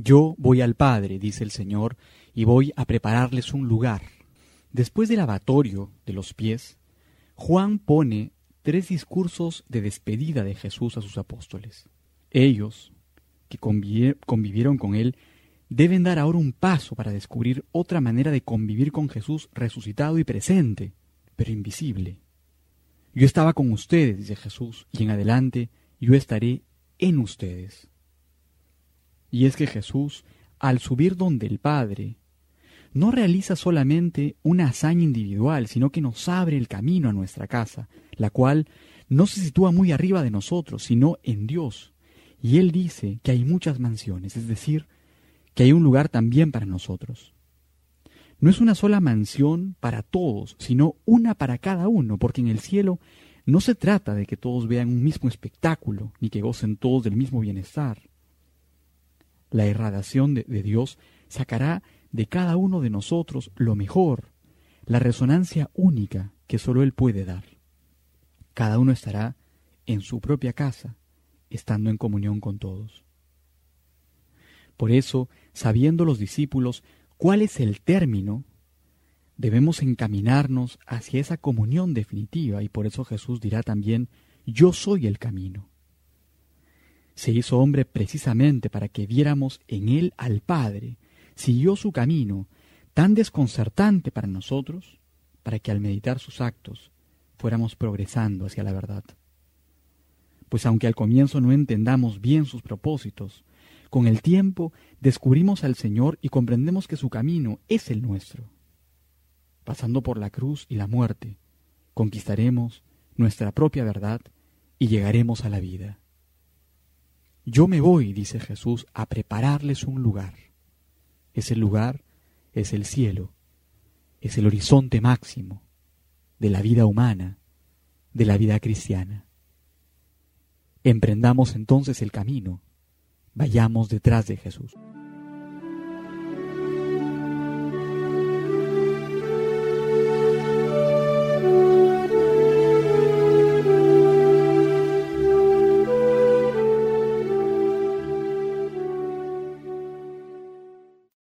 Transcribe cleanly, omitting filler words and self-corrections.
Yo voy al Padre, dice el Señor, y voy a prepararles un lugar. Después del lavatorio de los pies, Juan pone 3 discursos de despedida de Jesús a sus apóstoles. Ellos, que convivieron con él, deben dar ahora un paso para descubrir otra manera de convivir con Jesús resucitado y presente, pero invisible. Yo estaba con ustedes, dice Jesús, y en adelante yo estaré en ustedes. Y es que Jesús, al subir donde el Padre, no realiza solamente una hazaña individual, sino que nos abre el camino a nuestra casa, la cual no se sitúa muy arriba de nosotros, sino en Dios. Y Él dice que hay muchas mansiones, es decir, que hay un lugar también para nosotros. No es una sola mansión para todos, sino una para cada uno, porque en el cielo no se trata de que todos vean un mismo espectáculo, ni que gocen todos del mismo bienestar. La irradiación de Dios sacará de cada uno de nosotros lo mejor, la resonancia única que solo Él puede dar. Cada uno estará en su propia casa, estando en comunión con todos. Por eso, sabiendo los discípulos cuál es el término, debemos encaminarnos hacia esa comunión definitiva, y por eso Jesús dirá también: yo soy el camino. Se hizo hombre precisamente para que viéramos en Él al Padre, siguió su camino, tan desconcertante para nosotros, para que al meditar sus actos fuéramos progresando hacia la verdad. Pues aunque al comienzo no entendamos bien sus propósitos, con el tiempo descubrimos al Señor y comprendemos que su camino es el nuestro. Pasando por la cruz y la muerte, conquistaremos nuestra propia verdad y llegaremos a la vida. Yo me voy, dice Jesús, a prepararles un lugar. Ese lugar es el cielo, es el horizonte máximo de la vida humana, de la vida cristiana. Emprendamos entonces el camino, vayamos detrás de Jesús.